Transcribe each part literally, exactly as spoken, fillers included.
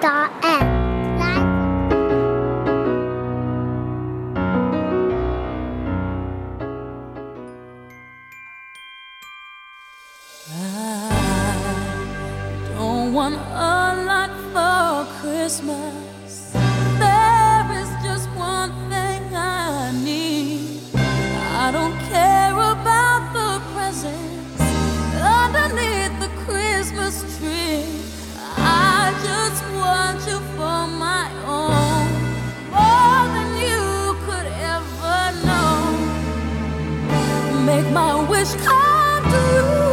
dot M. Live. I don't want a lot for Christmas. There is just one thing I need. I don't care about the presents underneath the Christmas tree. I just want you for my own, more than you could ever know. Make my wish come true.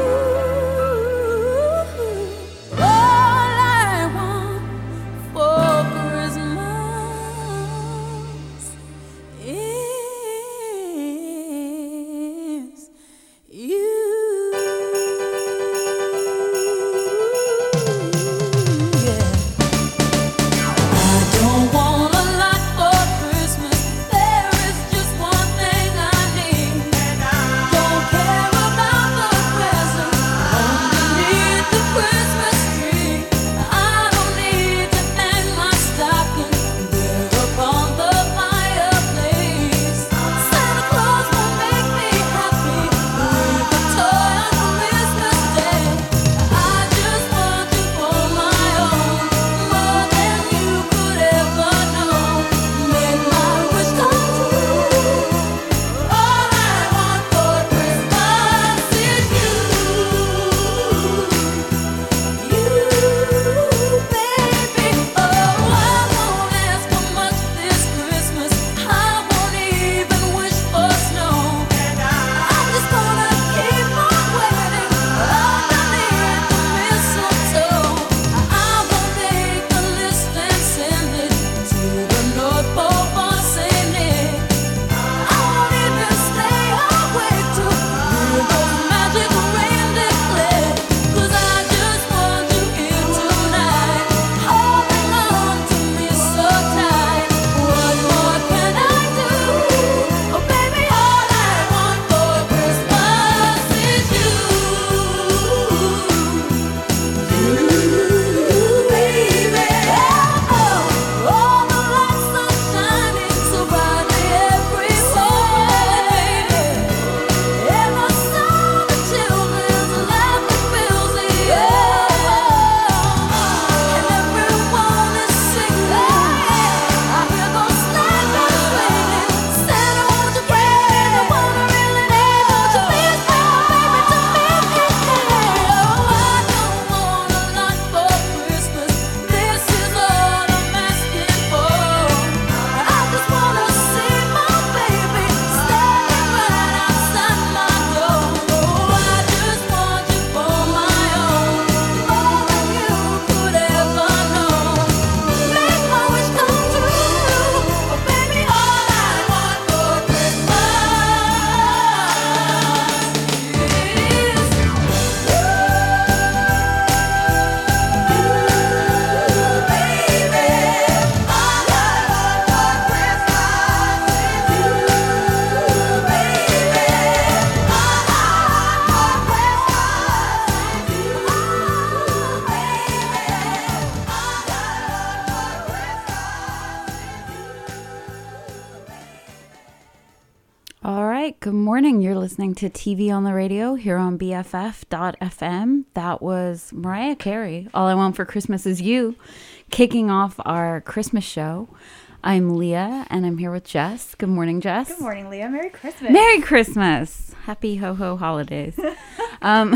Good morning. You're listening to T V on the Radio here on B F F dot F M. That was Mariah Carey, All I Want for Christmas Is You, kicking off our Christmas show. I'm Leah, and I'm here with Jess. Good morning, Jess. Good morning, Leah. Merry Christmas. Merry Christmas. Happy ho-ho holidays. um,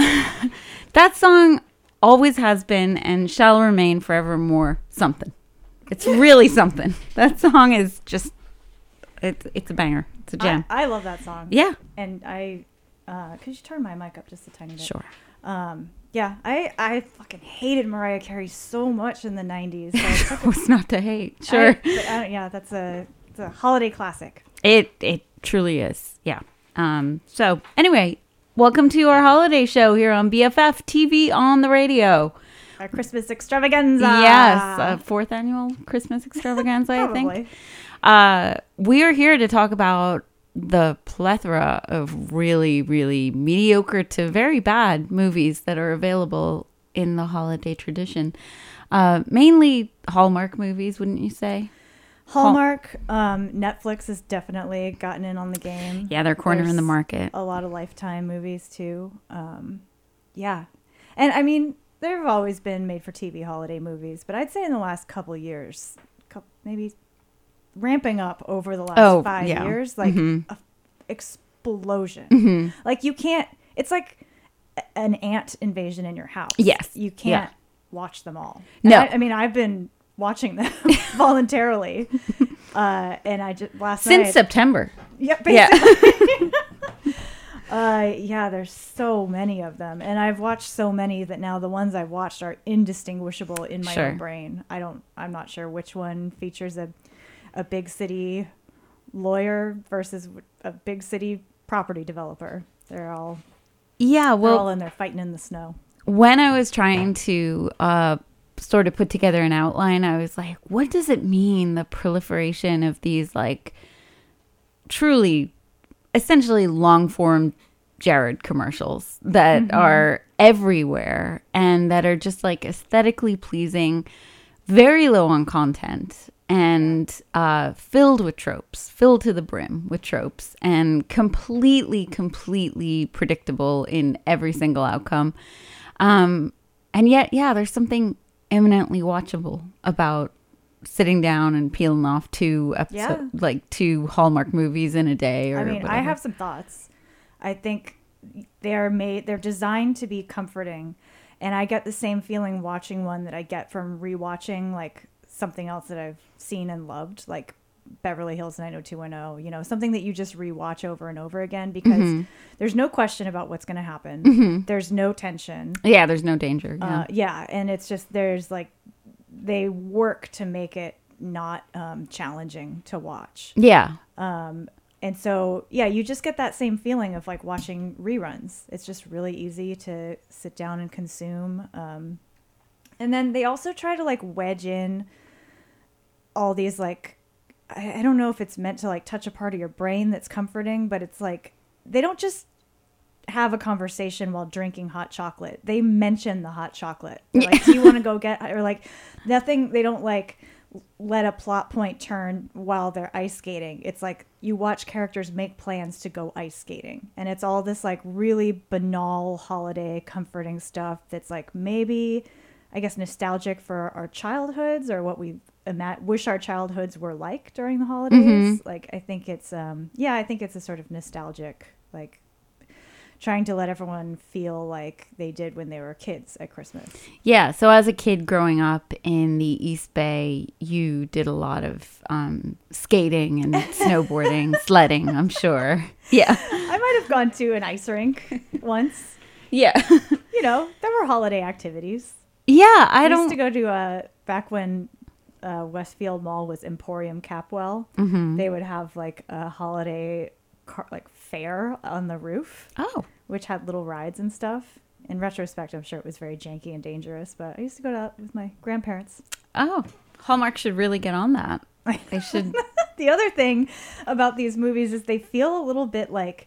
that song always has been and shall remain forevermore something. It's really something. That song is just, it's, it's a banger. It's a jam. I, I love that song. Yeah. And I, uh, could you turn my mic up just a tiny bit? Sure. Um, yeah, I, I fucking hated Mariah Carey so much in the nineties. So What's not to hate? Sure. I, but I don't, yeah, that's a, it's a holiday classic. It, it truly is. Yeah. Um, so anyway, welcome to our holiday show here on B F F T V on the Radio. Our Christmas extravaganza. Yes. A fourth annual Christmas extravaganza, I think. Probably. Uh, we are here to talk about the plethora of really, really mediocre to very bad movies that are available in the holiday tradition. Uh, mainly Hallmark movies, wouldn't you say? Hallmark, um, Netflix has definitely gotten in on the game. Yeah, they're cornering There's the market. A lot of Lifetime movies too. Um, yeah, and I mean there have always been made-for-T V holiday movies, but I'd say in the last couple of years, couple, maybe ramping up over the last Oh, five yeah. years, like Mhm. a explosion. Mm-hmm. Like you can't. It's like a- an ant invasion in your house. Yes. you can't Yeah. watch them all. No. And I, I mean I've been watching them voluntarily, uh, and I just last Since night. September. Yep. Yeah. Basically. uh, yeah. There's so many of them, and I've watched so many that now the ones I've watched are indistinguishable in my Sure. own brain. I don't. I'm not sure which one features a a big city lawyer versus a big city property developer. They're all Yeah, they're well, all in there fighting in the snow. when I was trying to uh, sort of put together an outline, I was like, what does it mean, the proliferation of these, like, truly, essentially long form Jared commercials that Mm-hmm. are everywhere and that are just, like, aesthetically pleasing, very low on content, and uh, filled with tropes, filled to the brim with tropes, and completely, completely predictable in every single outcome. Um, and yet, yeah, there's something eminently watchable about sitting down and peeling off two episode, Yeah. like two Hallmark movies in a day. Or I mean, I whatever. have some thoughts. I think they're made, they're designed to be comforting. And I get the same feeling watching one that I get from rewatching like something else that I've seen and loved, like Beverly Hills nine oh two one oh, you know, something that you just rewatch over and over again because Mm-hmm. there's no question about what's going to happen. There's no tension. Yeah, there's no danger. Yeah. Uh, yeah. And it's just, there's like, they work to make it not um, challenging to watch. yeah. And so, yeah, you just get that same feeling of like watching reruns. It's just really easy to sit down and consume. Um, and then they also try to like wedge in all these like, I, I don't know if it's meant to like touch a part of your brain that's comforting, but it's like, they don't just have a conversation while drinking hot chocolate. They mention the hot chocolate. They're like, do you want to go get, or like nothing, they don't like let a plot point turn while they're ice skating. It's like you watch characters make plans to go ice skating. And it's all this like really banal holiday comforting stuff that's like maybe, I guess, nostalgic for our childhoods or what we ima- wish our childhoods were like during the holidays. Like, I think it's, um, yeah, I think it's a sort of nostalgic, like trying to let everyone feel like they did when they were kids at Christmas. Yeah. So as a kid growing up in the East Bay, you did a lot of um, skating and snowboarding, sledding, I'm sure. Yeah. I might have gone to an ice rink once. Yeah. You know, there were holiday activities. Yeah. I I don't. used to go to uh back when uh, Westfield Mall was Emporium Capwell. Mhm. They would have like a holiday car, like fair on the roof, Oh. which had little rides and stuff. In retrospect, I'm sure it was very janky and dangerous, but I used to go out with my grandparents. Oh. Hallmark should really get on that. They should. The other thing about these movies is they feel a little bit like,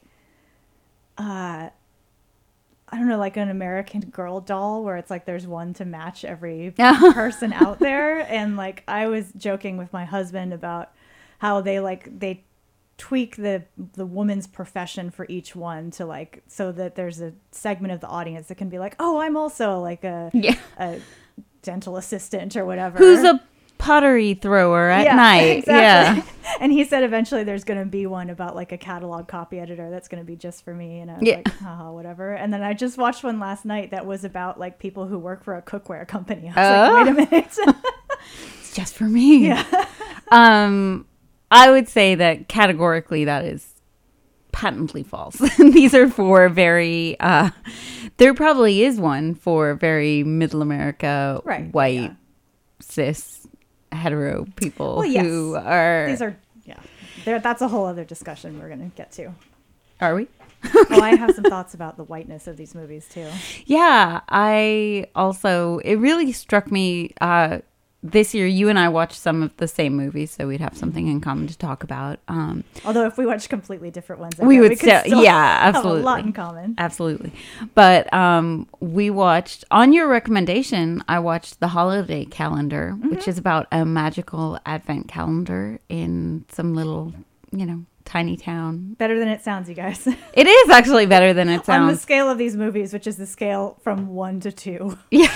uh, I don't know, like an American Girl doll where it's like there's one to match every person out there. And like I was joking with my husband about how they like they tweak the the woman's profession for each one to like so that there's a segment of the audience that can be like, oh, I'm also like a Yeah. a dental assistant or whatever. Who's a pottery thrower at Yeah, night? exactly. Yeah. And he said eventually there's going to be one about like a catalog copy editor that's going to be just for me. And I was Yeah. like, haha, whatever. And then I just watched one last night that was about like people who work for a cookware company. I was Oh. like, wait a minute. It's just for me. Yeah. Um, I would say that categorically that is patently false. These are for very, uh, there probably is one for very middle America, Right, white, yeah. cis, hetero people Well, yes. who are, These are, yeah. There, that's a whole other discussion we're going to get to. are we? Oh, I have some thoughts about the whiteness of these movies too. Yeah, I also, it really struck me uh, this year you and I watched some of the same movies, so we'd have something in common to talk about. Um, Although if we watched completely different ones, I we bet would we could still, still yeah, have absolutely, a lot in common. absolutely. But um, we watched, on your recommendation, I watched The Holiday Calendar, Mm-hmm. which is about a magical advent calendar in some little, you know, tiny town. Better than it sounds, you guys. It is actually better than it On the sounds. scale of these movies, which is the scale from one to two. Yeah.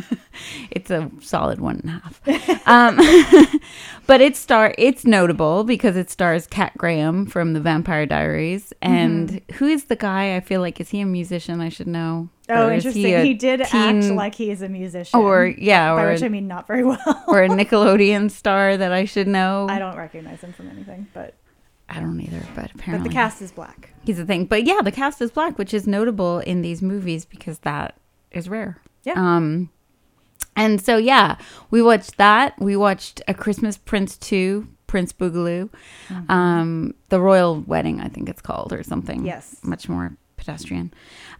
It's a solid one and a half. Um, but it star it's notable because it stars Cat Graham from The Vampire Diaries. And Mm-hmm. who is the guy? I feel like, is he a musician? I should know. Oh, Or is interesting. a He, did teen- act like he is a musician. Or, yeah, by or, which I mean not very well. or a Nickelodeon star that I should know. I don't recognize him from anything, but I don't either, but but apparently the cast is black. he's a thing. But yeah, the cast is black, which is notable in these movies because that is rare. Yeah. Um, and so, yeah, we watched that. We watched A Christmas Prince two, Prince Boogaloo. Mm-hmm. Um, The Royal Wedding, I think it's called, or something. Yes. Much more pedestrian.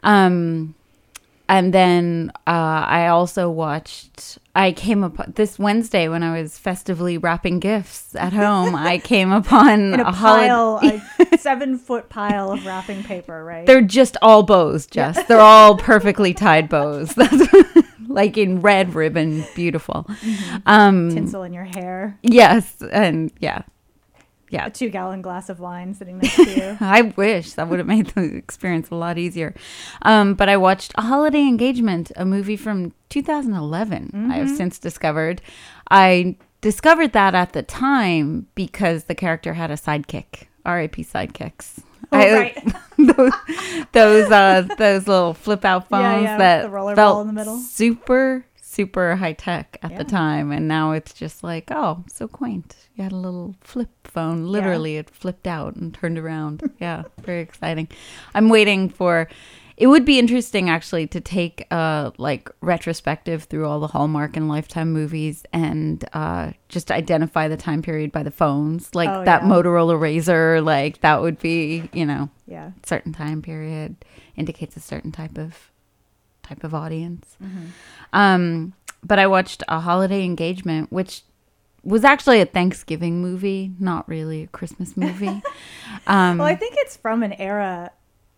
Um, and then uh, I also watched, I came upon, this Wednesday when I was festively wrapping gifts at home, I came upon In a, a holiday. pile, a seven foot pile of wrapping paper, right? They're just all bows, Jess. They're all perfectly tied bows. That's like in red ribbon, beautiful. Um, Tinsel in your hair. yes, and yeah, yeah. A two gallon glass of wine sitting next to you. I wish that would have made the experience a lot easier. Um, but I watched A Holiday Engagement, a movie from two thousand eleven. I have since discovered. I discovered that at the time because the character had a sidekick. R I P sidekicks. Oh, I- right. those those, uh, those little flip out phones Yeah, yeah, that the roller felt ball in the middle. super super high tech at Yeah. the time, and now it's just like, oh, so quaint. You had a little flip phone. Literally, it flipped out and turned around. Yeah, very exciting. I'm waiting for. It would be interesting actually to take uh like retrospective through all the Hallmark and Lifetime movies and uh just identify the time period by the phones, like Oh, that yeah. Motorola Razor. Like that would be, you know, Yeah. certain time period indicates a certain type of type of audience. Mm-hmm. Um, but I watched A Holiday Engagement, which was actually a Thanksgiving movie, not really a Christmas movie. Um, Well, I think it's from an era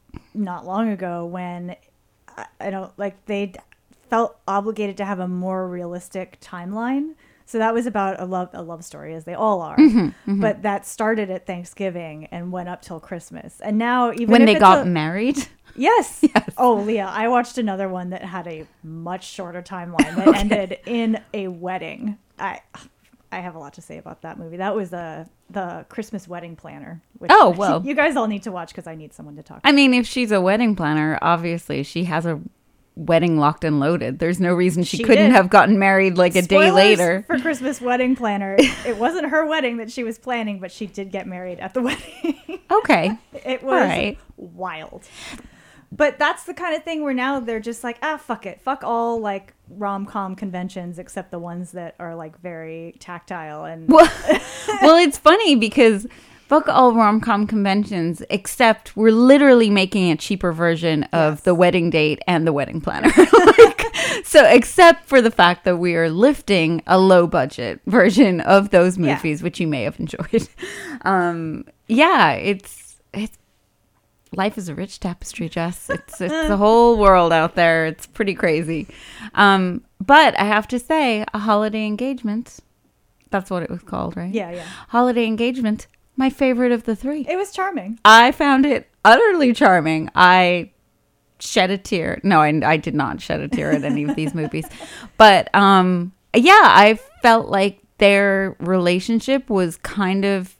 not long ago when I, I don't like they felt obligated to have a more realistic timeline. So that was about a love a love story, as they all are. Mm-hmm, But that started at Thanksgiving and went up till Christmas. And now even when if they it's got a- married. Yes. Oh, Leah, I watched another one that had a much shorter timeline that ended in a wedding. I I have a lot to say about that movie. That was the the Christmas Wedding Planner. Which Oh, well. you guys all need to watch because I need someone to talk to. I mean, if she's a wedding planner, obviously she has a wedding locked and loaded. There's no reason she, She couldn't did. have gotten married like a day Spoilers later. for Christmas Wedding Planner. It wasn't her wedding that she was planning, but she did get married at the wedding. Okay. It was All right. wild. But that's the kind of thing where now they're just like, ah, fuck it. Fuck all like rom-com conventions except the ones that are like very tactile and Well, well, it's funny because fuck all rom-com conventions, except we're literally making a cheaper version of Yes. the wedding date and the wedding planner. Like, so except for the fact that we are lifting a low budget version of those Yeah. movies, which you may have enjoyed. Um, yeah, it's, it's, life is a rich tapestry, Jess. It's, it's a whole world out there. It's pretty crazy. Um, but I have to say, A Holiday Engagement, that's what it was called, right? yeah, yeah. Holiday Engagement, my favorite of the three. It was charming. I found it utterly charming. I shed a tear. No, I, I did not shed a tear at any of these movies. But um, yeah, I felt like their relationship was kind of,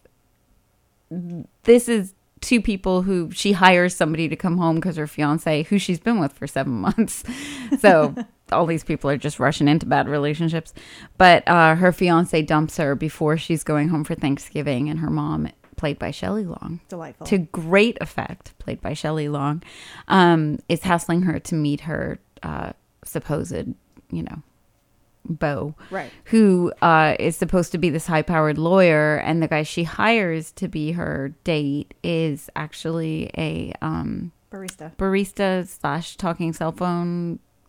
this is two people who she hires somebody to come home because her fiance, who she's been with for seven months. So all these people are just rushing into bad relationships. But uh, her fiance dumps her before she's going home for Thanksgiving, and her mom, played by Shelley Long, Delightful. to great effect, played by Shelley Long, um, is hassling her to meet her uh, supposed, you know, beau, Right. who uh, is supposed to be this high-powered lawyer, and the guy she hires to be her date is actually a um, Barista. barista slash talking cell phone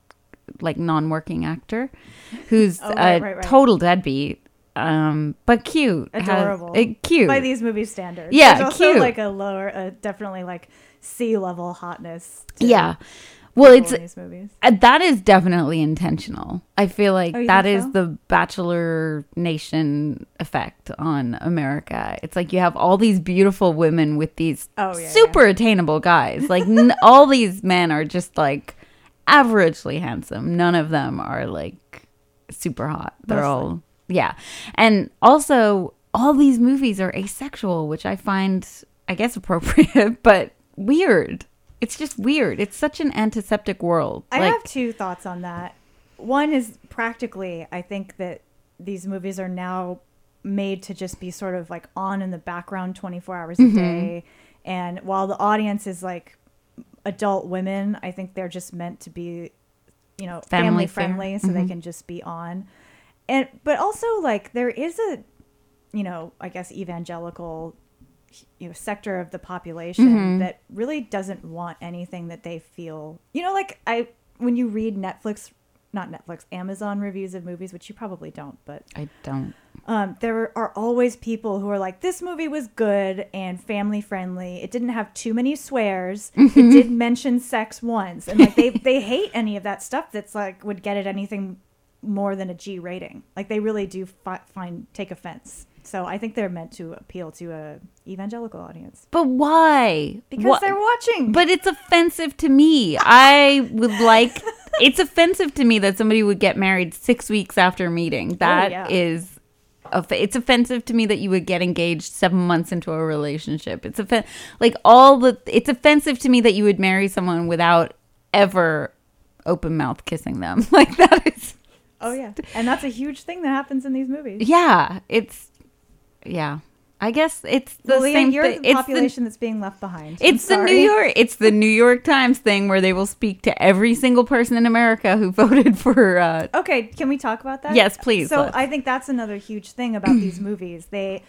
like non-working actor who's Oh, right, a right, right. total deadbeat, um, but cute, Has- Adorable. uh, cute By these movie standards. Yeah, There's also cute. like a lower, uh, definitely like sea level hotness. To Yeah. Well, people it's in these movies. uh, that is definitely intentional. I feel like Oh, you that think is so? the Bachelor Nation effect on America. It's like you have all these beautiful women with these Oh, yeah, super attainable guys. Like n- all these men are just like averagely handsome. None of them are like super hot. They're Mostly. all yeah. And also all these movies are asexual, which I find I guess appropriate, but weird. It's just weird. It's such an antiseptic world. I like, have two thoughts on that. One is practically, I think that these movies are now made to just be sort of like on in the background twenty-four hours a Mm-hmm. day. And while the audience is like adult women, I think they're just meant to be, you know, Family family fare. friendly so they Mhm. can just be on. And, but also like there is a, you know, I guess evangelical you know sector of the population Mhm. that really doesn't want anything that they feel you know like I when you read Netflix not Netflix Amazon reviews of movies, which you probably don't, but I don't. um there are always people who are like, this movie was good and family friendly, it didn't have too many swears, it did mention sex once, and like they they hate any of that stuff that's like would get it anything more than a G rating. Like they really do fi- find take offense. So I think they're meant to appeal to a evangelical audience But why? because Wha- they're watching. But it's offensive to me. I would like. It's offensive to me that somebody would get married six weeks after meeting. That yeah. is, off- it's offensive to me that you would get engaged seven months into a relationship. It's offen- like all the. It's offensive to me that you would marry someone without ever open mouth kissing them. Like that is. Oh yeah, and that's a huge thing that happens in these movies. Yeah, it's. Yeah, I guess it's the Well, Leah, same you're thing. the It's population that's being left behind. I'm It's the New sorry. York. It's the New York Times thing where they will speak to every single person in America who voted for. Uh, Okay, can we talk about that? Yes, please, So let's. I think that's another huge thing about these movies. They,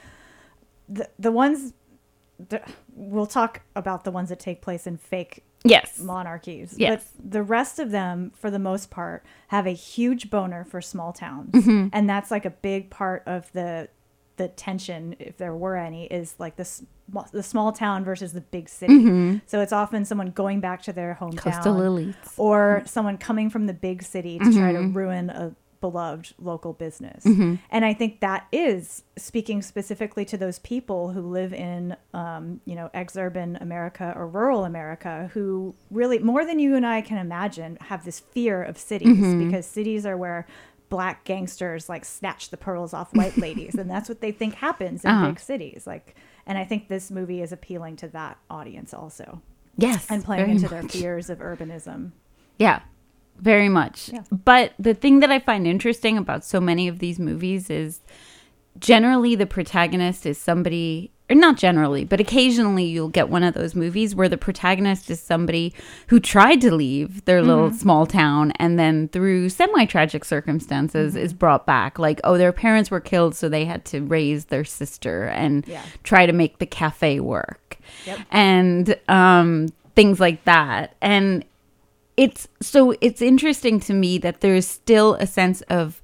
the the ones, the, we'll talk about the ones that take place in fake yes, monarchies. Yes. But the rest of them, for the most part, have a huge boner for small towns. Mm-hmm. And that's like a big part of the the tension, if there were any, is like this the small town versus the big city. Mm-hmm. So it's often someone going back to their hometown. Coastal Lilies. Or someone coming from the big city to try to ruin a beloved local business. Mm-hmm. And I think that is speaking specifically to those people who live in, um, you know, ex-urban America or rural America, who really, more than you and I can imagine, have this fear of cities Mm-hmm. because cities are where black gangsters like snatch the pearls off white ladies. And that's what they think happens in Uh-huh. big cities. Like, and I think this movie is appealing to that audience also, Yes, and playing very into their much. fears of urbanism. Yeah, very much. Yeah. But the thing that I find interesting about so many of these movies is generally the protagonist is somebody, or not generally, but occasionally you'll get one of those movies where the protagonist is somebody who tried to leave their little Mm-hmm. small town and then through semi-tragic circumstances Mm-hmm. is brought back. Like, oh, their parents were killed, so they had to raise their sister and Yeah. try to make the cafe work. Yep. And um, things like that. And it's so it's interesting to me that there's still a sense of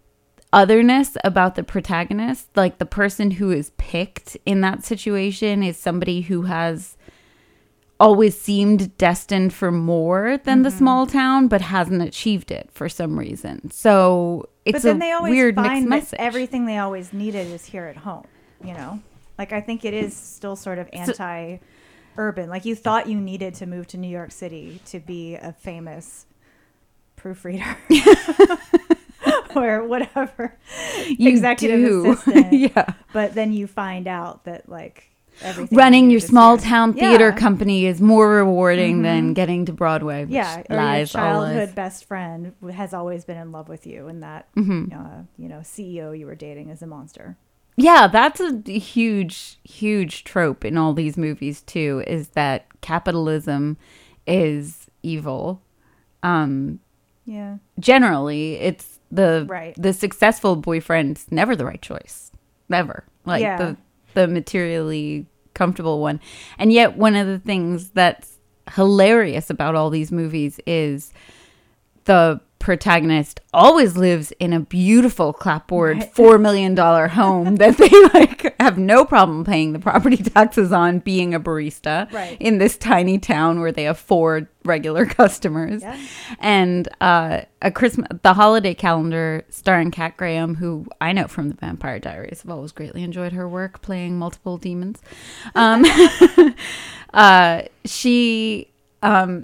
otherness about the protagonist. Like the person who is picked in that situation is somebody who has always seemed destined for more than the small town, but hasn't achieved it for some reason. So it's But then a they always weird mixed find that message. everything they always needed is here at home, you know? Like, I think it is still sort of anti-urban. Like, you thought you needed to move to New York City to be a famous proofreader. Or whatever. You executive do. assistant. Yeah. But then you find out that, like, everything Running you your need is small here. town theater Yeah. company is more rewarding than getting to Broadway. Which Yeah, or lies, your all lies. childhood best friend has always been in love with you, and that Mm-hmm. uh, you know C E O you were dating is a monster. Yeah, that's a huge, huge trope in all these movies too, is that capitalism is evil. Um, Yeah, generally, it's the Right. the successful boyfriend's never the right choice. Never. Like Yeah. the the materially comfortable one. And yet one of the things that's hilarious about all these movies is the protagonist always lives in a beautiful clapboard Right. four million dollar home that they like have no problem paying the property taxes on, being a barista Right. in this tiny town where they have four regular customers. Yeah. And uh, a Christmas, the holiday calendar starring Kat Graham, who I know from the Vampire Diaries. I've always greatly enjoyed her work playing multiple demons. Um, uh, she um,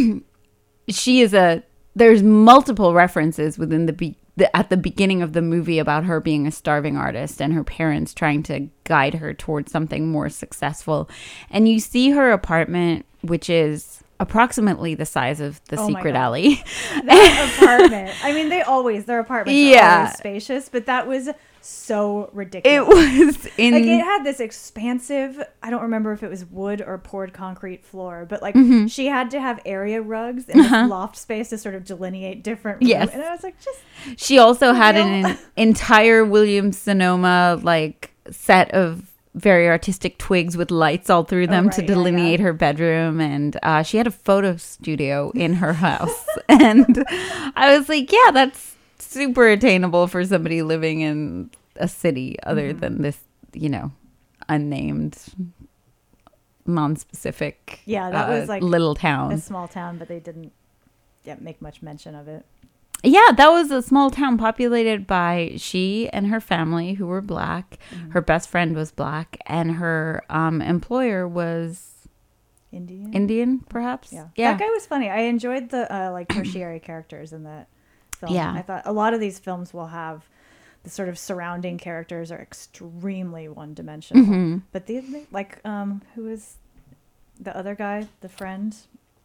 she is a. There's multiple references within the, be- the at the beginning of the movie about her being a starving artist and her parents trying to guide her towards something more successful. And you see her apartment, which is approximately the size of the Oh my Secret God. Alley. That apartment. I mean, they always, their apartments are Yeah. always spacious, but that was so It ridiculous. was in Like, it had this expansive, I don't remember if it was wood or poured concrete floor, but like Mm-hmm. she had to have area rugs in this loft space to sort of delineate different rooms. Yes. And I was like, just, She also had an, Real- en- entire Williams Sonoma like set of very artistic twigs with lights all through them Oh, to right, yeah, delineate yeah. her bedroom, and uh, she had a photo studio in her house. And I was like, yeah, that's super attainable for somebody living in a city other Mm-hmm. than this, you know, unnamed, non-specific, Yeah, that uh, was, like, little town. a small town, but they didn't yeah, make much mention of it. Yeah, that was a small town populated by she and her family who were black. Mm-hmm. Her best friend was black, and her um, employer was Indian? Indian, perhaps. Yeah. yeah. That guy was funny. I enjoyed the uh, like tertiary characters in that film. Yeah. I thought a lot of these films will have the sort of surrounding characters are extremely one dimensional. Mhm. But the like um who is the other guy, the friend?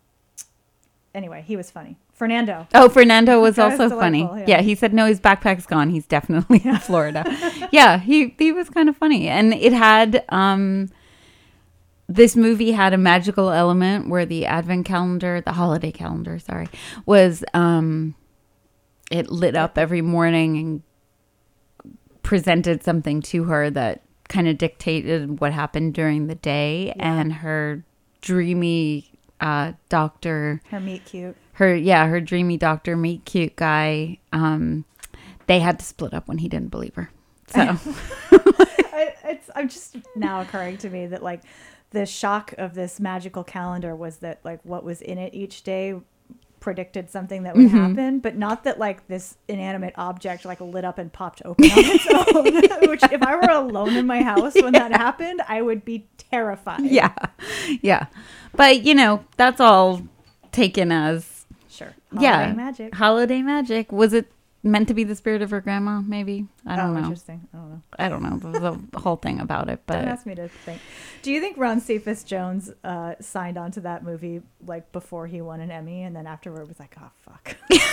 Anyway, he was funny. Fernando. Oh, Fernando was That was also funny. delightful, Yeah. yeah. he said no, his backpack's gone. He's definitely in Florida. Yeah, he he was kind of funny, and it had um. This movie had a magical element where the advent calendar, the holiday calendar, sorry, was um, it lit up every morning and presented something to her that kind of dictated what happened during the day. And her dreamy uh, doctor, Her meet cute. her yeah, her dreamy doctor, meet cute guy. Um, they had to split up when he didn't believe her. So I, it's I'm just now occurring to me that like the shock of this magical calendar was that like what was in it each day predicted something that would Mm-hmm. happen, but not that like this inanimate object like lit up and popped open on its own. Which if I were alone in my house when that happened, I would be terrified. yeah, yeah, but you know that's all taken as Sure. yeah Holiday magic. Holiday magic. Was it meant to be the spirit of her grandma? Maybe I don't oh, know. interesting. I don't know. I don't know the, the whole thing about it, Don't but ask me to think. Do you think Ron Cephas Jones uh, signed on to that movie like before he won an Emmy, and then afterward was like, "Oh fuck,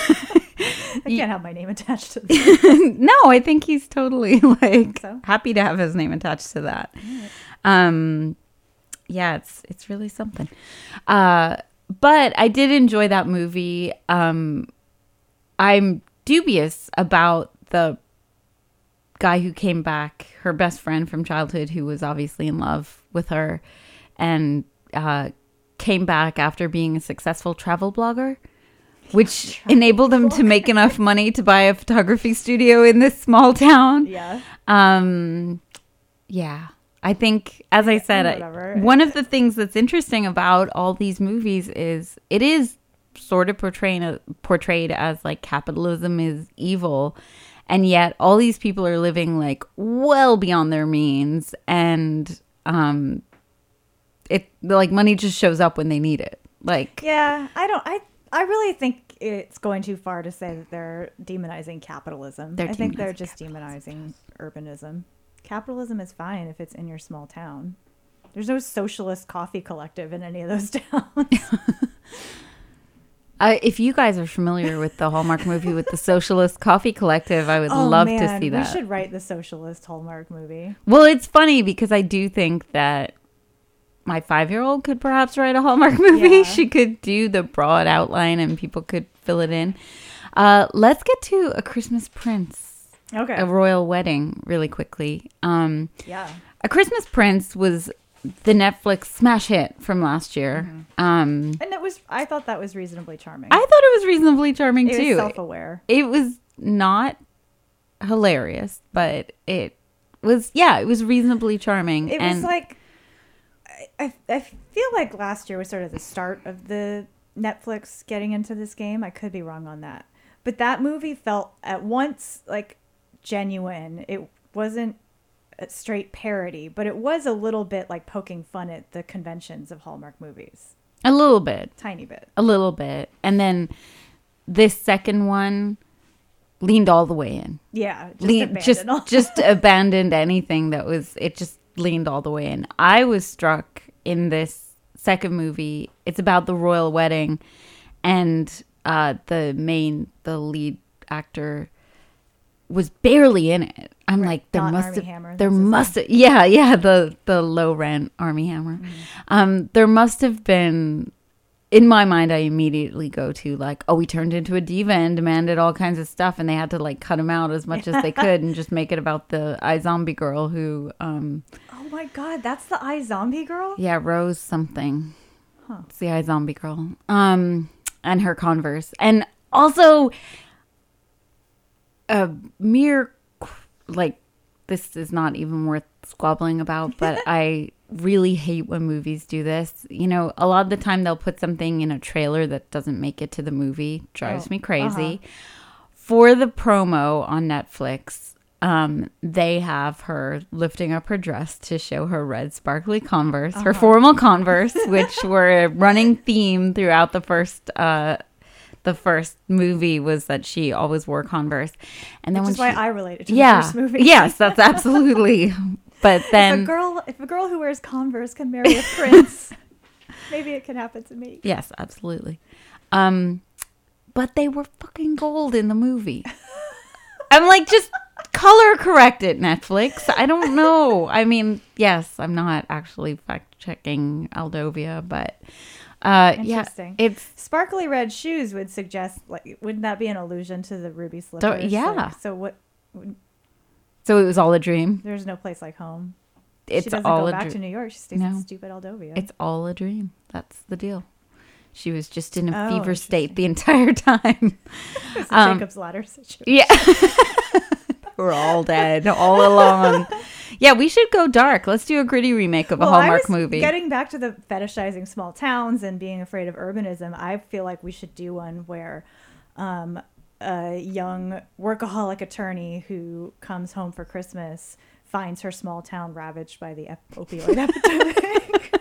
I can't have my name attached to this." no, I think he's totally like so? happy to have his name attached to that. Um, yeah, it's it's really something. Uh, but I did enjoy that movie. Um, I'm dubious about the guy who came back, her best friend from childhood, who was obviously in love with her, and uh, came back after being a successful travel blogger, which enabled him to make enough money to buy a photography studio in this small town. Yeah. Um, yeah. I think, as I said, I, Whatever. one of the things that's interesting about all these movies is it is sort of portrayed portrayed as like capitalism is evil, and yet all these people are living like well beyond their means, and um, it like money just shows up when they need it. Like, Yeah, I don't. I I really think it's going too far to say that they're demonizing capitalism. They're I think they're demonizing just demonizing urbanism. Capitalism is fine if it's in your small town. There's no socialist coffee collective in any of those towns. uh, if you guys are familiar with the Hallmark movie with the Socialist Coffee Collective, I would Oh, love man, to see that. We should write the socialist Hallmark movie. Well, it's funny because I do think that my five-year-old could perhaps write a Hallmark movie. Yeah. She could do the broad outline and people could fill it in. Uh, let's get to A Christmas Prince, Okay. A Royal Wedding, really quickly. Um, Yeah. A Christmas Prince was the Netflix smash hit from last year. Mm-hmm. Um, And it was, I thought that was reasonably charming. I thought it was reasonably charming it too. was self-aware. It was not hilarious, but it was, yeah, it was reasonably charming. It and was like, I, I, I feel like last year was sort of the start of the Netflix getting into this game. I could be wrong on that. But that movie felt at once like genuine. It wasn't a straight parody, but it was a little bit like poking fun at the conventions of Hallmark movies. a little bit, Tiny bit. a little bit. And then this second one leaned all the way in. Yeah. Just Lean, abandoned just, all- just abandoned anything that was, it just leaned all the way in. I was struck in this second movie. It's about the royal wedding, and uh, the main, the lead actor was barely in it. I'm Right. like, there Not must Armie have, Hammer, there that's his must have, yeah, yeah, the the low rent Armie Hammer. Mm-hmm. Um, there must have been. In my mind, I immediately go to like, oh, he turned into a diva and demanded all kinds of stuff, and they had to like cut him out as much as they could and just make it about the iZombie girl who, um, Oh my God, that's the iZombie girl? yeah, Rose something. Huh. It's the iZombie girl, um, and her Converse, and also a mere like this is not even worth squabbling about, but I really hate when movies do this. You know, a lot of the time they'll put something in a trailer that doesn't make it to the movie. Drives Oh, me crazy. uh-huh. For the promo on Netflix, um, they have her lifting up her dress to show her red sparkly Converse, her Uh-huh. formal Converse, which were a running theme throughout the first uh the first movie was that she always wore Converse. And then Which when is why she, I related to yeah, the first movie. yes, that's absolutely. But then, if a girl, if a girl who wears Converse can marry a prince, maybe it can happen to me. yes, absolutely. Um, but they were fucking gold in the movie. I'm like, just color correct it, Netflix. I don't know. I mean, yes, I'm not actually fact checking Aldovia, but uh, yeah, Interesting. it's Sparkly red shoes would suggest, like, wouldn't that be an allusion to the ruby slippers? yeah. Like, so what? so it was all a dream. There's no place like home. It's she doesn't all go a back dream. to New York. She stays No. in stupid Aldovia. It's all a dream. That's the deal. She was just in a Oh, fever state the entire time. It's a um, Jacob's Ladder situation. Yeah. We're all dead all along. Yeah, we should go dark. Let's do a gritty remake of a Well, I Hallmark was movie. Getting back to the fetishizing small towns and being afraid of urbanism, I feel like we should do one where um, a young workaholic attorney who comes home for Christmas finds her small town ravaged by the ep- opioid epidemic.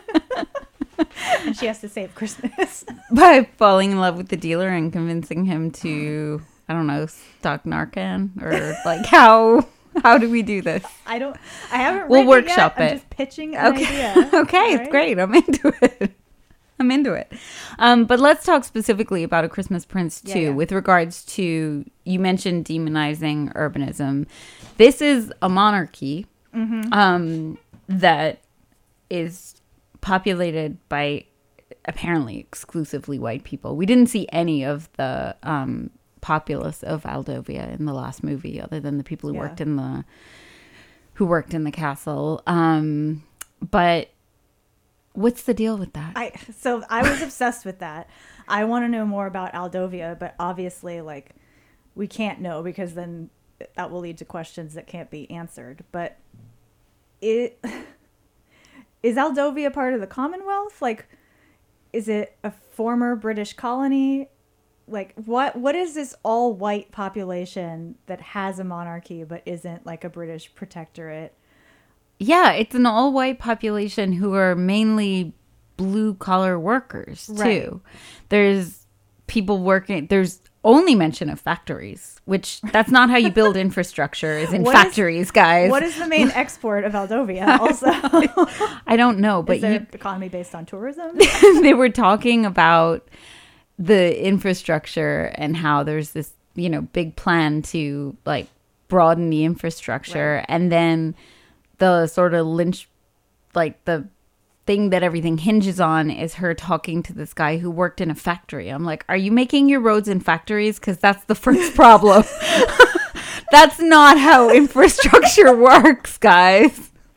And she has to save Christmas. By falling in love with the dealer and convincing him to, I don't know, stock Narcan, or like how how do we do this? I don't. I haven't. We'll written workshop it. Yet. it. I'm just pitching an Okay, idea. okay, All it's right? great. I'm into it. I'm into it. Um, but let's talk specifically about A Christmas Prince Yeah, too, yeah. with regards to, you mentioned demonizing urbanism. This is a monarchy Mm-hmm. um, that is populated by apparently exclusively white people. We didn't see any of the um, populace of Aldovia in the last movie, other than the people who Yeah. worked in the who worked in the castle. Um, but what's the deal with that? I so I was obsessed with that. I want to know more about Aldovia, but obviously, like, we can't know because then that will lead to questions that can't be answered. But it is Aldovia part of the Commonwealth? Like, is it a former British colony? Like, what what is this all white population that has a monarchy but isn't like a British protectorate? Yeah, it's an all-white population who are mainly blue-collar workers, too. Right. There's people working... There's only mention of factories, which that's not how you build infrastructure, is in What is- factories, guys. What is the main export of Aldovia also? I don't know, but Is there you, an economy based on tourism? they were talking about the infrastructure and how there's this, you know, big plan to, like, broaden the infrastructure. Right. And then the sort of lynch, like, the thing that everything hinges on is her talking to this guy who worked in a factory. I'm like, are you making your roads in factories? Because that's the first problem. That's not how infrastructure works, guys.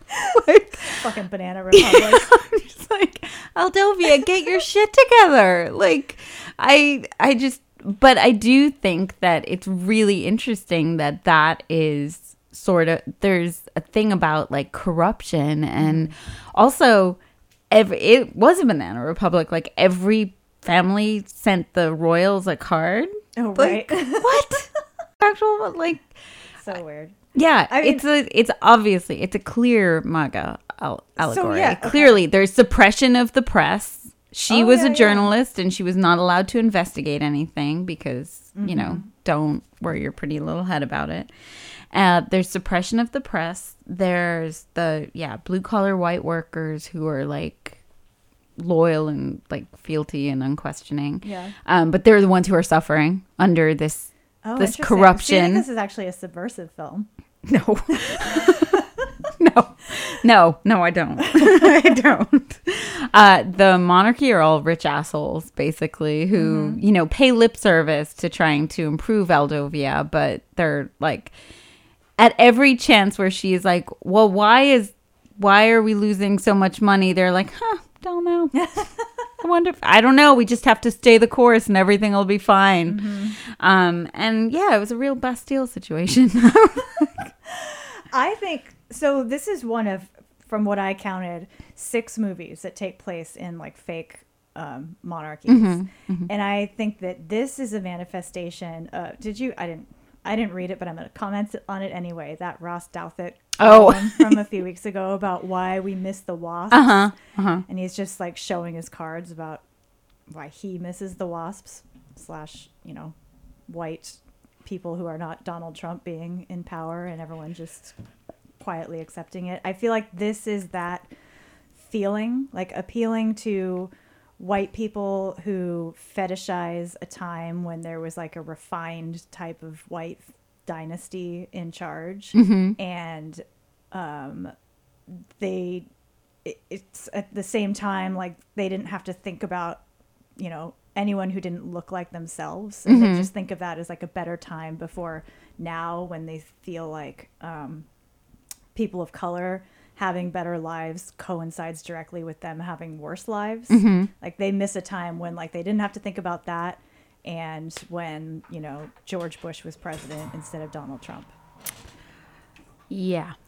like, Fucking Banana Republic. I'm just like, Aldovia, get your shit together. Like, I, I just, but I do think that it's really interesting that that is sort of, there's a thing about like corruption, and also every, it was a Banana Republic. Like every family sent the royals a card. Oh, Like, right. what? Actual, like, So weird. yeah, I mean- it's a, it's obviously, it's a clear MAGA al- allegory. yeah, okay. Clearly, there's suppression of the press. She Oh, was yeah, a yeah. journalist, and she was not allowed to investigate anything because, you know, Mm-hmm. don't worry your pretty little head about it. Uh, there's suppression of the press. There's the, yeah, blue collar white workers who are like loyal and like fealty and unquestioning. Yeah. Um, but they're the ones who are suffering under this Oh, this interesting. corruption. See, I think this is actually a subversive film. No. no. No, no, I don't. I don't. Uh, the monarchy are all rich assholes, basically, who, Mm-hmm. you know, pay lip service to trying to improve Aldovia, but they're like, at every chance where she's like, well, why is, why are we losing so much money? They're like, huh, don't know. I wonder if, I don't know. We just have to stay the course and everything will be fine. Mm-hmm. Um, and yeah, it was a real Bastille situation. I think so. This is one of, from what I counted, six movies that take place in like fake um, monarchies, Mm-hmm, and I think that this is a manifestation. Uh, did you? I didn't. I didn't read it, but I'm going to comment on it anyway. That Ross Douthat Oh. column from a few weeks ago about why we miss the wasps, Uh-huh, uh-huh. and he's just like showing his cards about why he misses the wasps slash you know white people who are not Donald Trump being in power and everyone just quietly accepting it. I feel like this is that feeling, like appealing to white people who fetishize a time when there was like a refined type of white dynasty in charge. Mm-hmm. And um, they, it, it's at the same time, like they didn't have to think about, you know, anyone who didn't look like themselves, and Mm-hmm. they just think of that as like a better time before now, when they feel like um, people of color having better lives coincides directly with them having worse lives. Mm-hmm. Like they miss a time when like they didn't have to think about that, and when, you know, George Bush was president instead of Donald Trump. Yeah.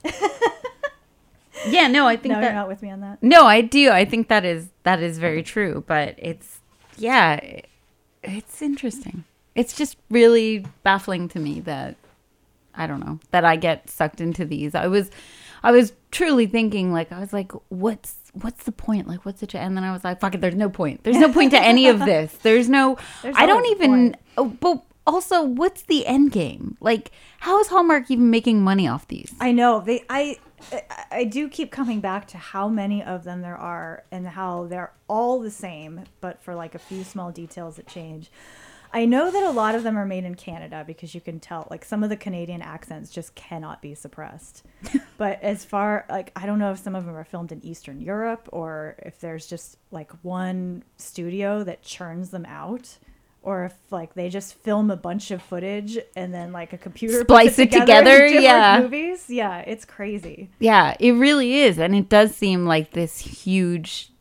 Yeah, no, I think No, that you're not with me on that. No, I do. I think that is that is very true, but it's yeah, it- it's interesting. It's just really baffling to me that I don't know, that I get sucked into these. I was I was truly thinking, like, I was like, what's what's the point? Like, what's the ch-? And then I was like, fuck it, there's no point. There's no point to any of this. There's no There's I don't always a even point. oh, but also, what's the end game? Like, how is Hallmark even making money off these? I know they. I I- I do keep coming back to how many of them there are and how they're all the same, but for like a few small details that change. I know that a lot of them are made in Canada because you can tell, like some of the Canadian accents just cannot be suppressed. But as far, like, I don't know if some of them are filmed in Eastern Europe or if there's just like one studio that churns them out. Or if like they just film a bunch of footage and then like a computer Splice puts it in together, different yeah. movies. Yeah, it's crazy. Yeah, it really is. And it does seem like this huge,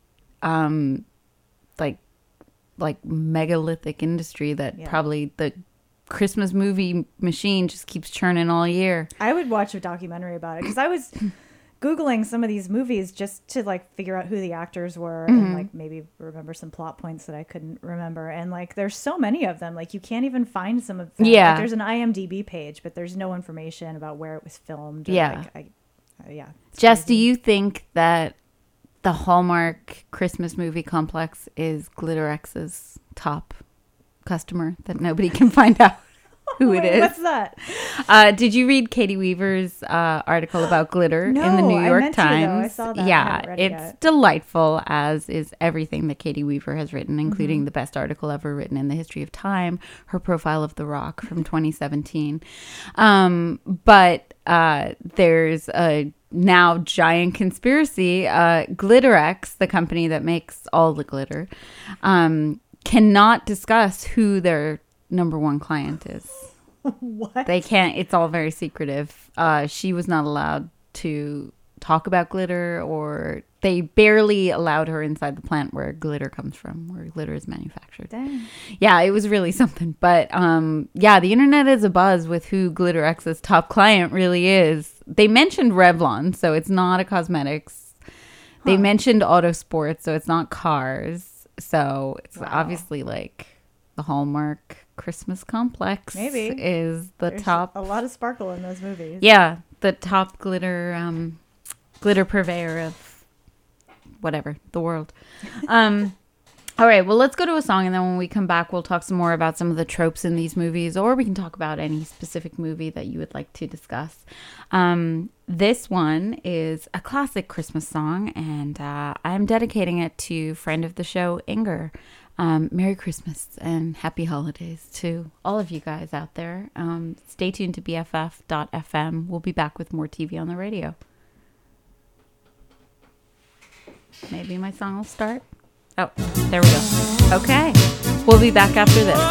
um, like, like megalithic industry that Yeah. probably the Christmas movie machine just keeps churning all year. I would watch a documentary about it because I was Googling some of these movies just to like figure out who the actors were and like maybe remember some plot points that I couldn't remember. And like there's so many of them, like you can't even find some of them. Yeah. Like, there's an I M D B page, but there's no information about where it was filmed. Or, Yeah. Like, I, uh, yeah. it's Jess, do crazy. you think that the Hallmark Christmas movie complex is GlitterX's top customer that nobody can find out who it Wait, is? what's that? Uh, did you read Katie Weaver's uh, article about glitter in the No, New I York meant to, though. Times? I saw that. I Yeah, haven't read it it's yet. delightful, as is everything that Katie Weaver has written, Mm-hmm. including the best article ever written in the history of time, her profile of The Rock from twenty seventeen. Um, but uh, there's a now giant conspiracy. Uh, GlitterX, the company that makes all the glitter, um, cannot discuss who their number one client is. What? They can't. It's all very secretive. Uh, she was not allowed to talk about glitter, or they barely allowed her inside the plant where glitter comes from, where glitter is manufactured. Dang. Yeah, it was really something. But um, yeah, the internet is abuzz with who GlitterX's top client really is. They mentioned Revlon, so it's not a cosmetics. They Huh. mentioned Autosport, so it's not cars. So it's Wow. obviously like the Hallmark Christmas complex. Maybe. Is the There's top. a lot of sparkle in those movies. Yeah, the top glitter um, glitter purveyor of whatever, the world. Um, all right, well, let's go to a song, and then when we come back, we'll talk some more about some of the tropes in these movies, or we can talk about any specific movie that you would like to discuss. Um, this one is a classic Christmas song, and uh, I'm dedicating it to friend of the show, Inger. Um, Merry Christmas and happy holidays to all of you guys out there. Um, stay tuned to B F F dot F M. We'll be back with more T V on the radio. Maybe my song will start. Oh, there we go. Okay. We'll be back after this.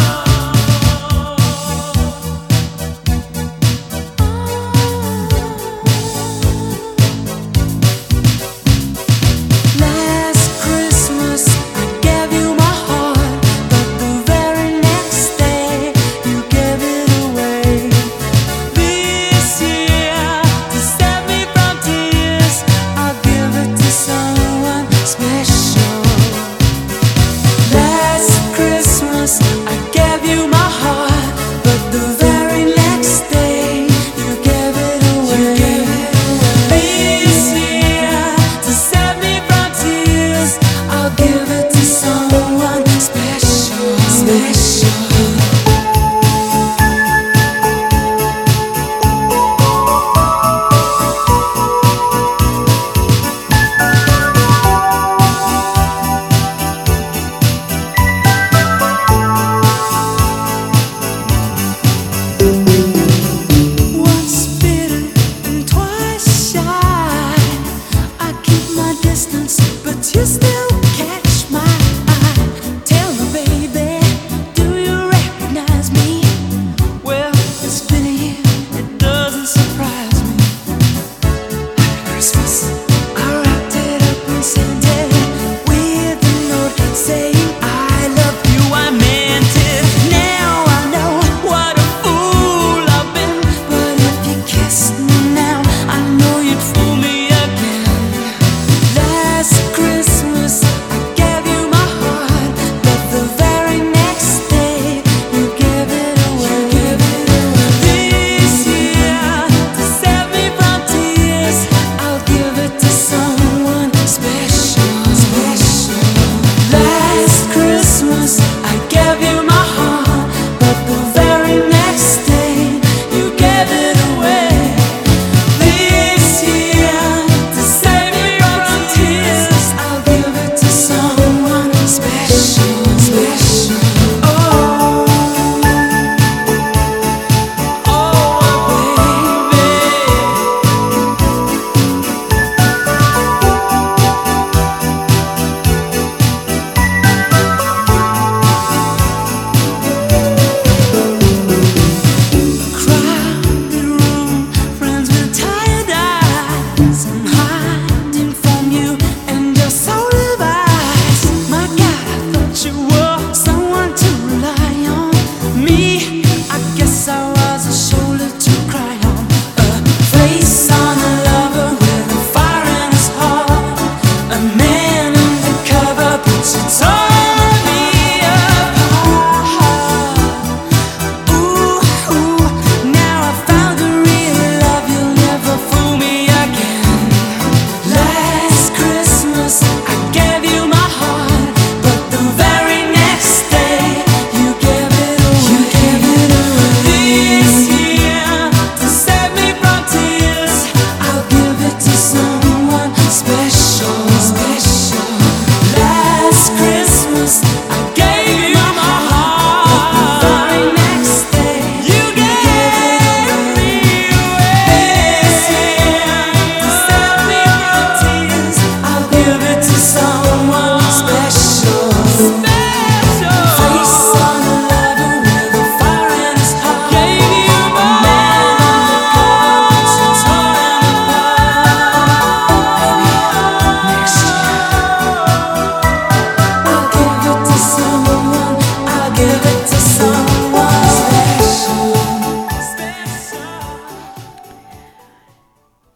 Last Christmas I gave you my heart, but the very next day you gave it away. This year, to save me from tears, I'll give it to someone special. Last Christmas I gave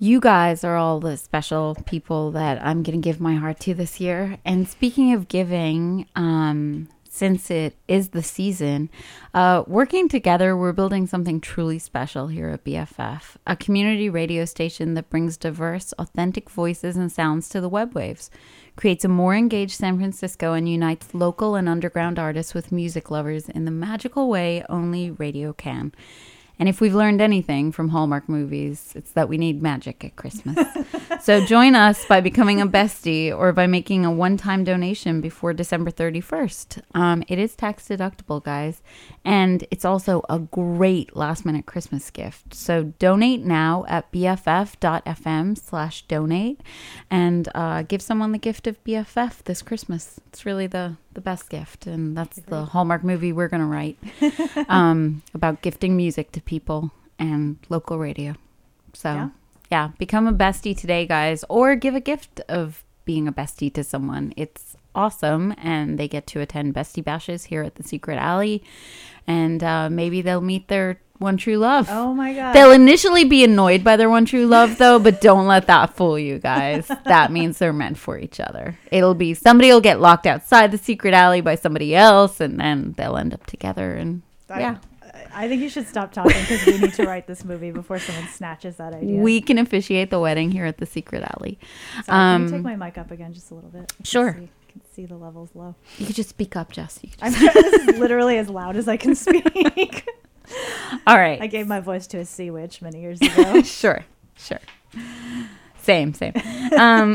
You guys are all the special people that I'm going to give my heart to this year. And speaking of giving, um, since it is the season, uh, working together, we're building something truly special here at B F F, a community radio station that brings diverse, authentic voices and sounds to the web waves, creates a more engaged San Francisco, and unites local and underground artists with music lovers in the magical way only radio can. And if we've learned anything from Hallmark movies, it's that we need magic at Christmas. So join us by becoming a bestie or by making a one-time donation before December thirty-first. Um, it is tax deductible, guys. And it's also a great last-minute Christmas gift. So donate now at bff.fm slash donate and uh, give someone the gift of B F F this Christmas. It's really the, the best gift. And that's the Hallmark movie we're going to write um, about gifting music to people and local radio. So... yeah. Yeah, become a bestie today, guys, or give a gift of being a bestie to someone. It's awesome, and they get to attend bestie bashes here at the Secret Alley, and uh, maybe they'll meet their one true love. Oh, my God. They'll initially be annoyed by their one true love, though, but don't let that fool you, guys. That means they're meant for each other. It'll be somebody will get locked outside the Secret Alley by somebody else, and then they'll end up together, and yeah. I think you should stop talking because we need to write this movie before someone snatches that idea. We can officiate the wedding here at the Secret Alley. Sorry, can um, you take my mic up again just a little bit? I sure. Can see, I can see the levels low. You could just speak up, Jess. You could I'm just... trying, this is literally as loud as I can speak. All right. I gave my voice to a sea witch many years ago. Sure, sure. Same, same. Um,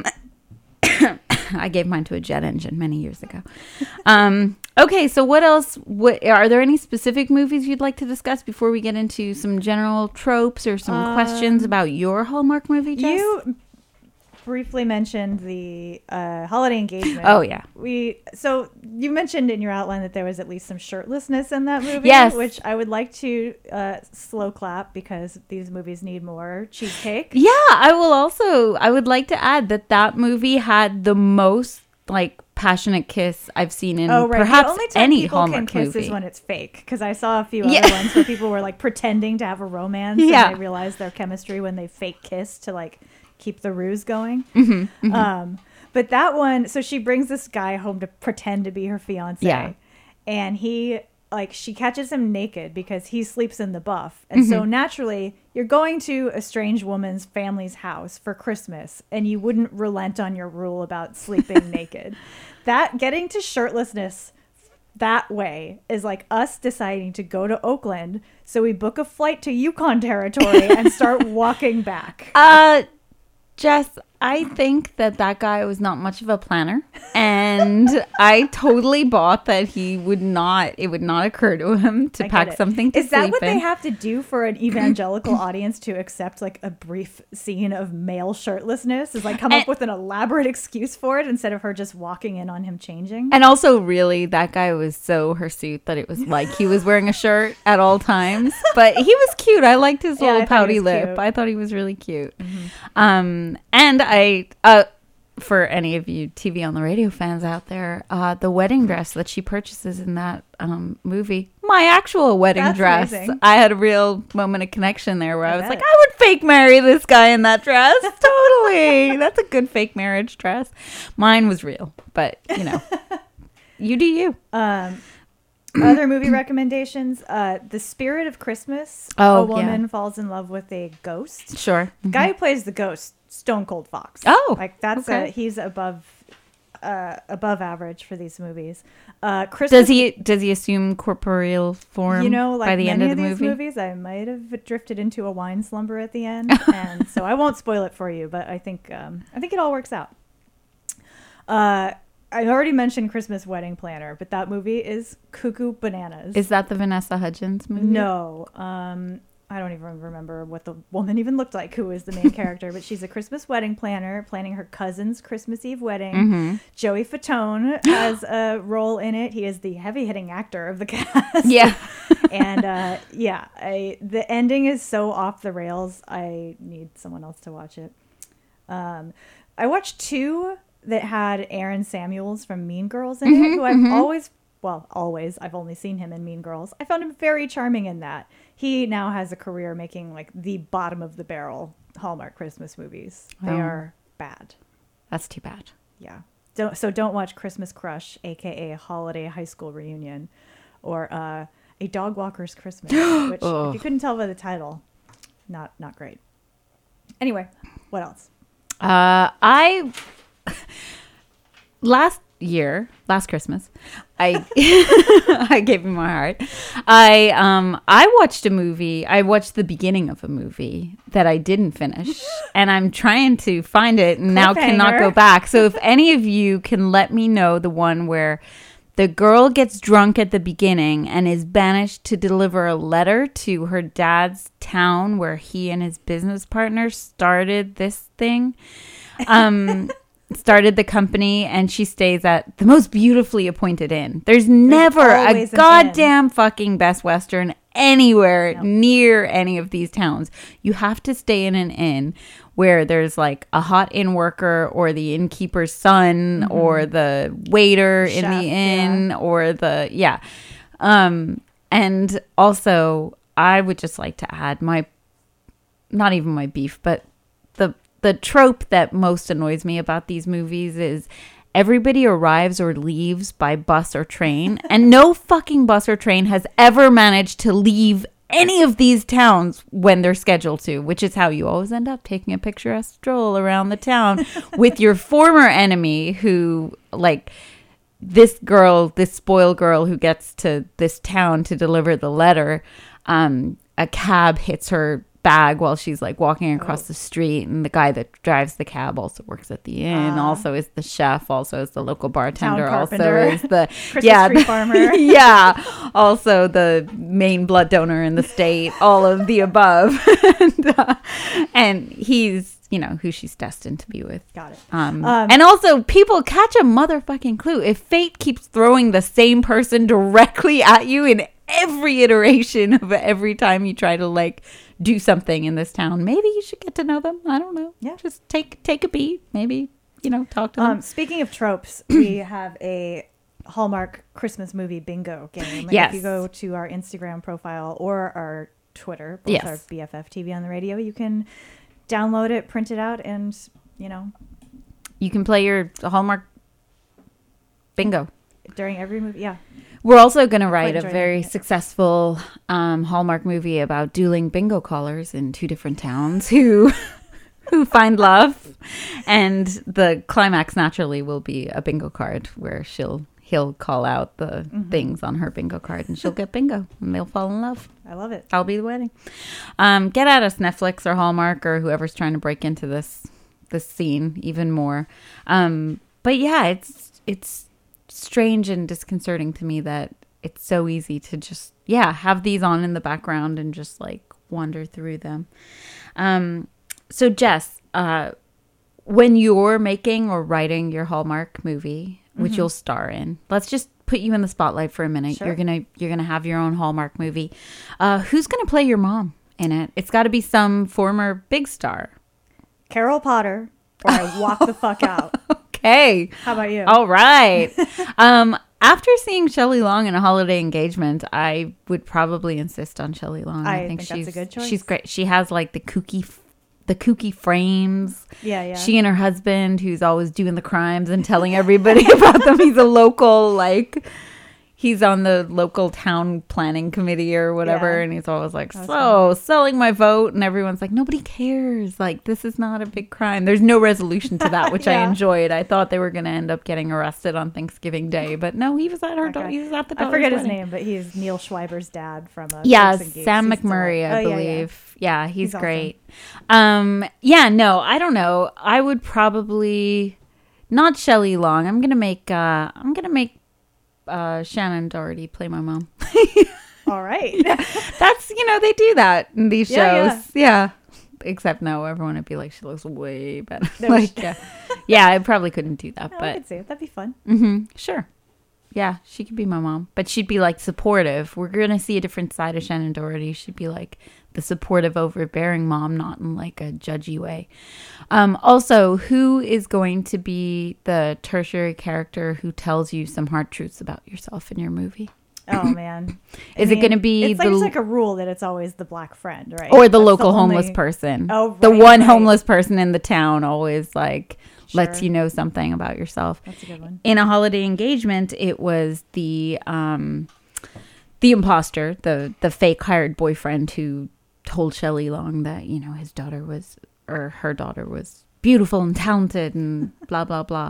I gave mine to a jet engine many years ago. Um, okay, so what else? What, are there any specific movies you'd like to discuss before we get into some general tropes or some um, questions about your Hallmark movie, Jess? You briefly mentioned the uh, holiday engagement. Oh, yeah. We so you mentioned in your outline that there was at least some shirtlessness in that movie. Yes. Which I would like to uh, slow clap because these movies need more cheesecake. Yeah, I will also, I would like to add that that movie had the most, like, passionate kiss I've seen in oh, right. perhaps the only time any people Hallmark can kiss movie. is when it's fake. Because I saw a few Yeah. other ones where people were, like, pretending to have a romance. Yeah. And they realized their chemistry when they fake kiss to, like, keep the ruse going. Mm-hmm, mm-hmm. Um, but that one, so she brings this guy home to pretend to be her fiance. Yeah. And he, like, she catches him naked because he sleeps in the buff. And Mm-hmm. so naturally, you're going to a strange woman's family's house for Christmas, and you wouldn't relent on your rule about sleeping naked. That, getting to shirtlessness that way is like us deciding to go to Oakland. So we book a flight to Yukon Territory and start walking back. Uh, Jess, I think that that guy was not much of a planner, and I totally bought that he would not, it would not occur to him to I get pack it. something to Is that sleep what in. they have to do for an evangelical audience to accept like a brief scene of male shirtlessness? Is like come And- up with an elaborate excuse for it instead of her just walking in on him changing? And also, really, that guy was so hirsute that it was like he was wearing a shirt at all times. But he was cute. I liked his Yeah, I little thought he pouty was lip. cute. I thought he was really cute. Mm-hmm. Um, and I, uh, for any of you T V on the radio fans out there, uh, the wedding dress that she purchases in that um, movie, my actual wedding That's dress. amazing. I had a real moment of connection there where I, I was bet. like, I would fake marry this guy in that dress. Totally. That's a good fake marriage dress. Mine was real, but you know, you do you. Um, other movie recommendations: uh, The Spirit of Christmas. Oh, a woman yeah. falls in love with a ghost. Sure. The guy who plays the ghost, Stone Cold Fox. Oh, like that's okay. a, he's above uh, above average for these movies. Uh, Christmas. Does he does he assume corporeal form You know, like by the many end of the these movie? movies, I might have drifted into a wine slumber at the end, and so I won't spoil it for you. But I think um, I think it all works out. Uh, I already mentioned Christmas Wedding Planner, but that movie is cuckoo bananas. Is that the Vanessa Hudgens movie? No, um, I don't even remember what the woman even looked like, who is the main character, but she's a Christmas wedding planner planning her cousin's Christmas Eve wedding. Mm-hmm. Joey Fatone has a role in it. He is the heavy-hitting actor of the cast. Yeah. and uh, yeah, I, the ending is so off the rails. I need someone else to watch it. Um, I watched two that had Aaron Samuels from Mean Girls in Mm-hmm, it, who I've mm-hmm. always, well, always, I've only seen him in Mean Girls. I found him very charming in that. he now has a career making like the bottom of the barrel Hallmark Christmas movies. They Oh. are bad. That's too bad. Yeah. Don't so don't watch Christmas Crush, aka Holiday High School Reunion, or uh, A Dog Walker's Christmas, which Ugh. if you couldn't tell by the title, not not great. Anyway, what else? Uh, I last year, last Christmas, I I gave you my heart. I um I watched a movie. I watched the beginning of a movie that I didn't finish, and I'm trying to find it and now cannot Cliffhanger. go back. So if any of you can let me know the one where the girl gets drunk at the beginning and is banished to deliver a letter to her dad's town where he and his business partner started this thing. Um, started the company, and she stays at the most beautifully appointed inn. There's never a always an goddamn fucking Best Western anywhere No. near any of these towns. You have to stay in an inn where there's like a hot inn worker or the innkeeper's son or the waiter in Chef, the inn or the yeah. Um, and also I would just like to add my not even my beef, but the the trope that most annoys me about these movies is everybody arrives or leaves by bus or train, and no fucking bus or train has ever managed to leave any of these towns when they're scheduled to, which is how you always end up taking a picturesque stroll around the town with your former enemy who, like, this girl, this spoiled girl who gets to this town to deliver the letter, um, a cab hits her bag while she's like walking across Oh. the street, and the guy that drives the cab also works at the inn, Ah. also is the chef, also is the local bartender, also carpenter. is the Christmas yeah tree the- farmer. yeah, also the main blood donor in the state, all of the above. and, uh, and he's, you know, who she's destined to be with. Got it. Um, Um, and also, people catch a motherfucking clue. If fate keeps throwing the same person directly at you in every iteration of every time you try to like do something in this town, maybe you should get to know them. I don't know. Yeah. Just take take a beat. Maybe, you know, talk to them. Um, speaking of tropes, we have a Hallmark Christmas movie bingo game. Yes. If you go to our Instagram profile or our Twitter, both Yes. our B F F T V on the radio, you can download it, print it out, and, you know, You can play your Hallmark bingo. during every movie. Yeah. We're also going to write a enjoyed very making it. successful um, Hallmark movie about dueling bingo callers in two different towns who who find love, and the climax naturally will be a bingo card where she'll he'll call out the Mm-hmm. things on her bingo card, and she'll get bingo, and they'll fall in love. I love it. I'll be the wedding. Um, get at us, Netflix or Hallmark or whoever's trying to break into this this scene even more. Um, but yeah, it's it's strange and disconcerting to me that it's so easy to just yeah have these on in the background and just like wander through them. Um, so Jess, uh, when you're making or writing your Hallmark movie, which you'll star in, let's just put you in the spotlight for a minute. Sure. You're gonna you're gonna have your own Hallmark movie. Uh, who's gonna play your mom in it? It's got to be some former big star. Carol Potter, or I walk the fuck out. Okay. How about you? All right. um, after seeing Shelley Long in A Holiday Engagement, I would probably insist on Shelley Long. I think that's a she's good choice. She's great. She has like the kooky, f- the kooky frames. Yeah, yeah. She and her husband, who's always doing the crimes and telling everybody about them. He's a local, like, he's on the local town planning committee or whatever. Yeah. And he's always like, That's so selling my vote. And everyone's like, nobody cares. Like, this is not a big crime. There's no resolution to that, which I Yeah. enjoyed. I thought they were going to end up getting arrested on Thanksgiving Day. But no, he was at her, Okay. da- he was at the I daughter's forget his wedding. name, but he's Neil Schreiber's dad from uh, Yeah, Turks and Gates. Sam He's McMurray, still- I Oh, yeah, yeah. believe. Yeah, he's, He's awesome. great. Um, yeah, no, I don't know. I would probably not Shelley Long. I'm gonna make. Uh, I'm gonna make uh, Shannon Doherty play my mom. All right. That's you know they do that in these shows. Yeah, Yeah. yeah. Except no, everyone would be like she looks way better. No, like she- yeah, yeah, I probably couldn't do that, No, I but could see it. That'd be fun. hmm sure. Yeah, she could be my mom, but she'd be like supportive. We're gonna see a different side of Shannon Doherty. She'd be like the supportive, overbearing mom, not in like a judgy way. Um, also, who is going to be the tertiary character who tells you some hard truths about yourself in your movie? Oh man, I Is it mean, going to be It's like, the it's like a rule that it's always the black friend, right? or the That's local only- homeless person? Oh, the right, one right. homeless person in the town always like lets Sure. you know something about yourself. That's a good one. In a holiday engagement, it was the um, the imposter, the the fake hired boyfriend who told Shelley Long that, you know, his daughter was or her daughter was beautiful and talented and blah blah blah.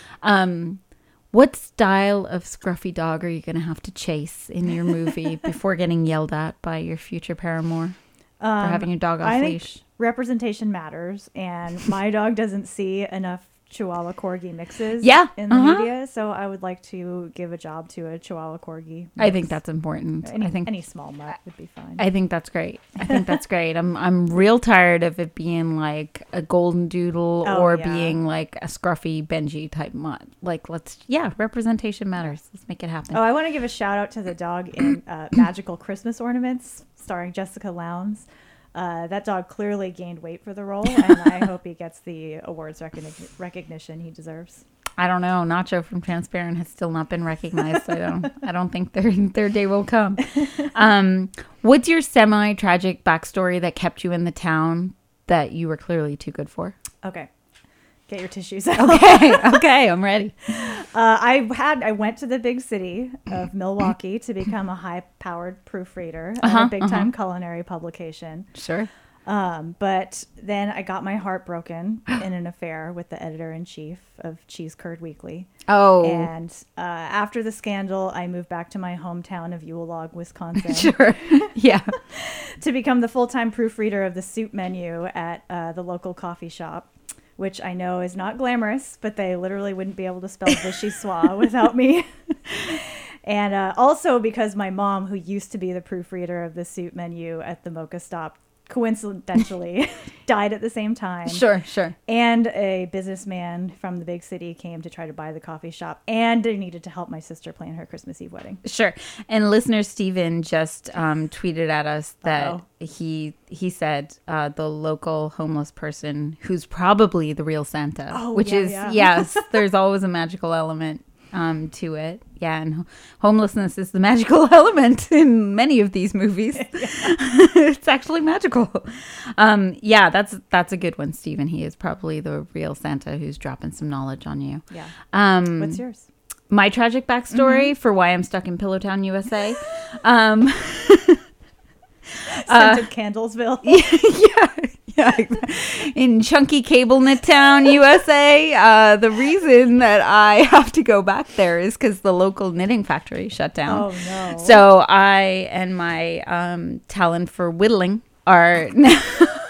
Um, what style of scruffy dog are you going to have to chase in your movie before getting yelled at by your future paramour for Um, having your dog off I think leash? representation matters, and my dog doesn't see enough Chihuahua Corgi mixes Yeah, in the uh-huh. media, so I would like to give a job to a Chihuahua Corgi. I think mix. that's important. any, I think any small mutt would be fine. I think that's great. I think that's great. I'm I'm real tired of it being like a golden doodle Oh, or yeah. being like a scruffy Benji type mutt. Like let's yeah, representation matters. Let's make it happen. Oh, I want to give a shout out to the dog in uh, Magical Christmas Ornaments, starring Jessica Lowndes. Uh, that dog clearly gained weight for the role, and I hope he gets the awards recogni- recognition he deserves. I don't know. Nacho from Transparent has still not been recognized. I don't. I don't think their their day will come. Um, what's your semi tragic backstory that kept you in the town that you were clearly too good for? Okay, get your tissues out. Okay, okay, I'm ready. Uh, I had I went to the big city of Milwaukee to become a high-powered proofreader at Uh-huh, a big-time culinary publication. Sure. Um, but then I got my heart broken in an affair with the editor-in-chief of Cheese Curd Weekly. Oh, And uh, after the scandal, I moved back to my hometown of Yule Log, Wisconsin, sure. Yeah. to become the full-time proofreader of the soup menu at uh, the local coffee shop, which I know is not glamorous, but they literally wouldn't be able to spell vichyssoise without me. And uh, also because my mom, who used to be the proofreader of the soup menu at the Mocha Stop, coincidentally died at the same time. Sure, sure. And a businessman from the big city came to try to buy the coffee shop, and they needed to help my sister plan her Christmas Eve wedding. Sure. And listener Steven just um, tweeted at us that Uh-oh. he he said uh, the local homeless person who's probably the real Santa, Oh, which yeah, is, yeah. yes, there's always a magical element um, to it. Yeah, and ho- homelessness is the magical element in many of these movies. It's actually magical. Um, yeah, that's that's a good one, Steven. He is probably the real Santa who's dropping some knowledge on you. Yeah. Um, What's yours? my tragic backstory for why I'm stuck in Pillowtown, U S A. Um, Scented Candlesville. yeah, yeah. In chunky cable knit town, U S A. Uh, the reason that I have to go back there is because the local knitting factory shut down. Oh, no. So I and my um, talent for whittling are now,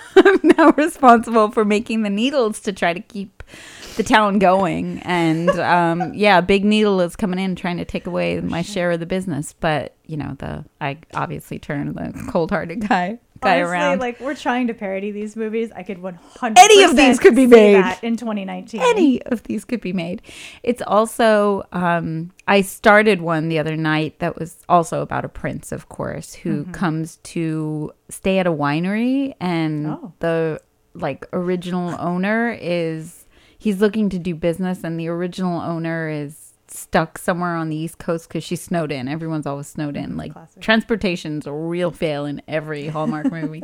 now responsible for making the needles to try to keep the town going. And um, yeah, Big Needle is coming in trying to take away my share of the business. But you know, the I obviously turned the cold-hearted guy guy Honestly, around. like, we're trying to parody these movies. I could one hundred percent Any of these could be see made. that in twenty nineteen. Any of these could be made. It's also, um, I started one the other night that was also about a prince, of course, who Mm-hmm. comes to stay at a winery, and Oh. the like original owner is he's looking to do business, and the original owner is stuck somewhere on the East Coast because she's snowed in. Everyone's always snowed in. Like Classic. transportation's a real fail in every Hallmark movie.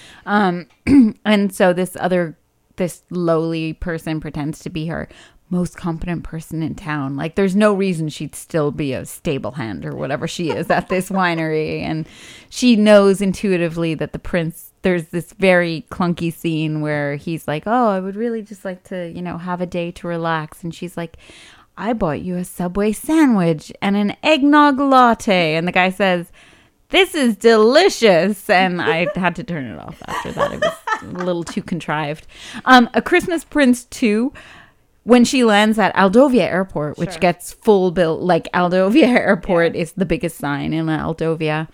Um, and so this other, this lowly person pretends to be her most competent person in town. Like there's no reason she'd still be a stable hand or whatever she is at this winery. And she knows intuitively that the prince, there's this very clunky scene where he's like, oh, I would really just like to, you know, have a day to relax. And she's like, I bought you a Subway sandwich and an eggnog latte. And the guy says, this is delicious. And I had to turn it off after that. It was a little too contrived. Um, A Christmas Prince two, when she lands at Aldovia Airport, which Sure. gets full bill, like Aldovia Airport Yeah. is the biggest sign in Aldovia,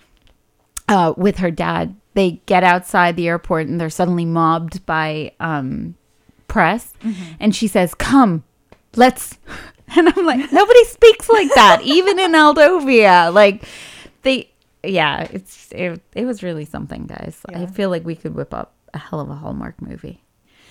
uh, with her dad. They get outside the airport and they're suddenly mobbed by um, press. And she says, come, let's... And I'm like, nobody speaks like that, even in Aldovia. Like, they, yeah, it's it, it was really something, guys. I Yeah. feel like we could whip up a hell of a Hallmark movie.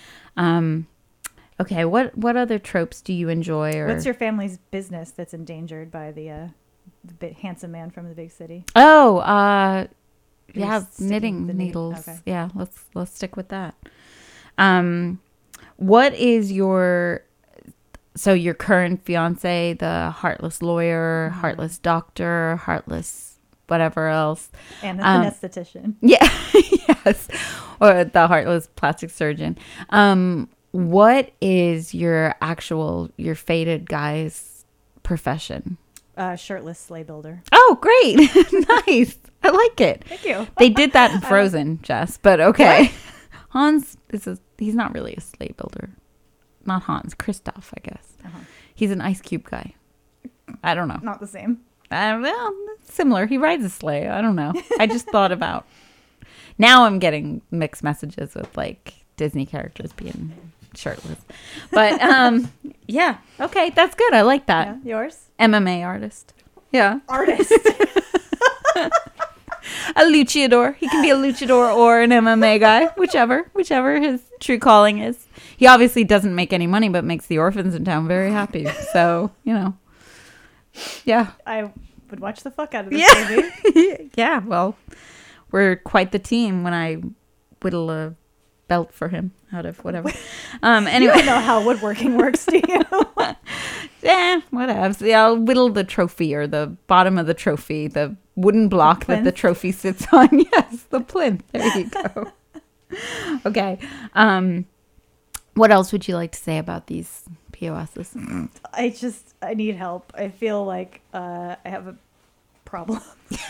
Um, okay, what what other tropes do you enjoy? Or What's your family's business that's endangered by the uh, the big handsome man from the big city. Oh, uh, yeah, You're sticking knitting the needle- needles. okay. Yeah, let's let's stick with that. Um, what is your so your current fiance, the heartless lawyer, Mm-hmm. heartless doctor, heartless whatever else? And a Um, anesthetician. Yeah, yes, or the heartless plastic surgeon. Um, what is your actual your fated guy's profession? Uh, shirtless sleigh builder. Oh, great. Nice. I like it. Thank you. They did that in Frozen, Jess, but okay. Hans is a, he's not really a sleigh builder. Not Hans, Kristoff, I guess. Uh-huh. He's an ice cube guy. I don't know. Not the same. I don't know. Similar. He rides a sleigh. I don't know. I just thought about. Now I'm getting mixed messages with like Disney characters being shirtless. But um yeah, okay, that's good. I like that. Yeah. Yours? M M A artist. Yeah. Artist. A luchador. He can be a luchador or an M M A guy, whichever, whichever his true calling is. He obviously doesn't make any money, but makes the orphans in town very happy. So, you know, yeah. I would watch the fuck out of this Yeah. movie. Yeah, well, we're quite the team when I whittle a belt for him out of whatever. Um, You anyway, don't know how woodworking works, do you? yeah, whatever. Yeah, I'll whittle the trophy or the bottom of the trophy, the wooden block that the plinth? trophy sits on. Yes, the plinth. There you go. Okay. Um, what else would you like to say about these P O Ss? I just, I need help. I feel like uh, I have a problem.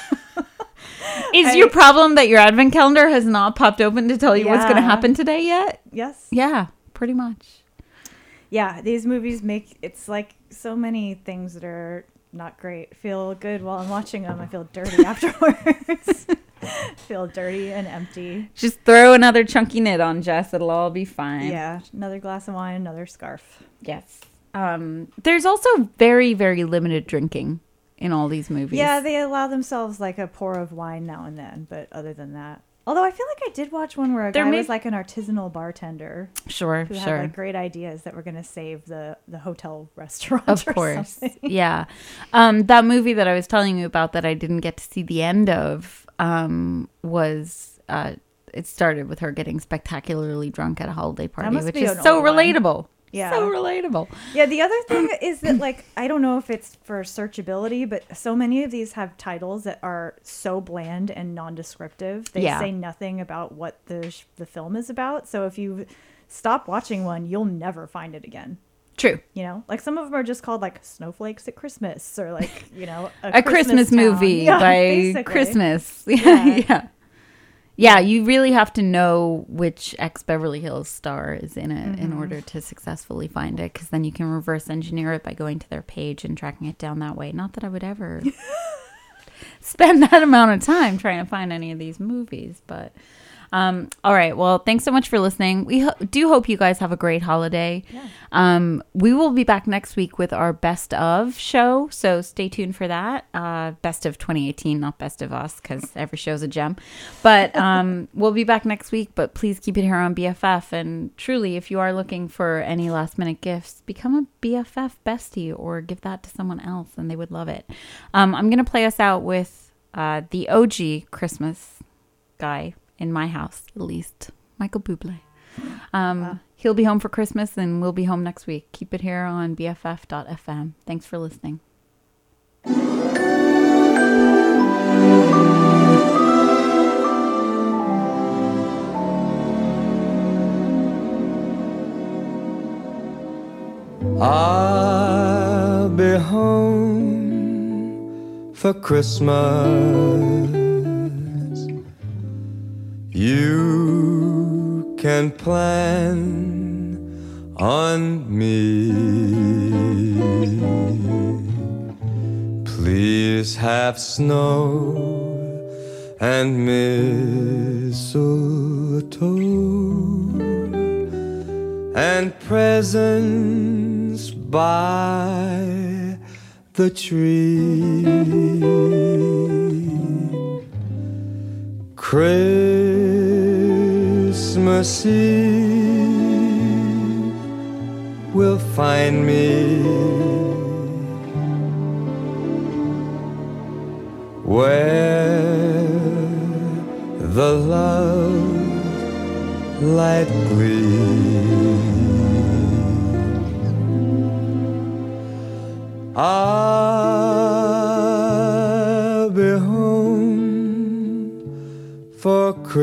Is I- your problem that your advent calendar has not popped open to tell you what's going to Yeah. happen today yet? Yes. Yeah, pretty much. Yeah, these movies make, it's like so many things that are not great. I feel good while I'm watching them. I feel dirty afterwards. Feel dirty and empty. Just throw another chunky knit on, Jess. It'll all be fine. Yeah, another glass of wine, another scarf. Yes. Um, there's also very, very limited drinking in all these movies. Yeah, they allow themselves like a pour of wine now and then, but other than that. Although I feel like I did watch one where a There guy may- was like an artisanal bartender Sure, who sure. had like great ideas that were going to save the, the hotel restaurant. Of or course. something. Yeah. Um, that movie that I was telling you about that I didn't get to see the end of um, was uh, it started with her getting spectacularly drunk at a holiday party, must which be is an so old one. relatable. Yeah. So relatable. Yeah, the other thing is that, like, I don't know if it's for searchability, but so many of these have titles that are so bland and non-descriptive. They Yeah. say nothing about what the sh- the film is about. So if you stop watching one, you'll never find it again. True. You know, like some of them are just called like Snowflakes at Christmas or like, you know, A Christmas, Town. movie Yeah, by basically. Christmas. Yeah. yeah. Yeah, you really have to know which ex Beverly Hills star is in it in Mm-hmm. order to successfully find it, because then you can reverse engineer it by going to their page and tracking it down that way. Not that I would ever spend that amount of time trying to find any of these movies, but um, all right. Well, thanks so much for listening. We ho- do hope you guys have a great holiday. Yeah. Um, we will be back next week with our best of show, so stay tuned for that. Uh, best of twenty eighteen, not best of us, because every show's a gem. But um, we'll be back next week. But please keep it here on B F F. And truly, if you are looking for any last minute gifts, become a B F F bestie or give that to someone else, and they would love it. Um, I'm gonna play us out with uh, the O G Christmas guy. In my house, at least, Michael Bublé. Um, Wow. He'll be home for Christmas, and we'll be home next week. Keep it here on B F F dot F M. Thanks for listening. I'll be home for Christmas. You can plan on me. Please have snow and mistletoe and presents by the tree. Christmas Eve will find me where the love light gleams. I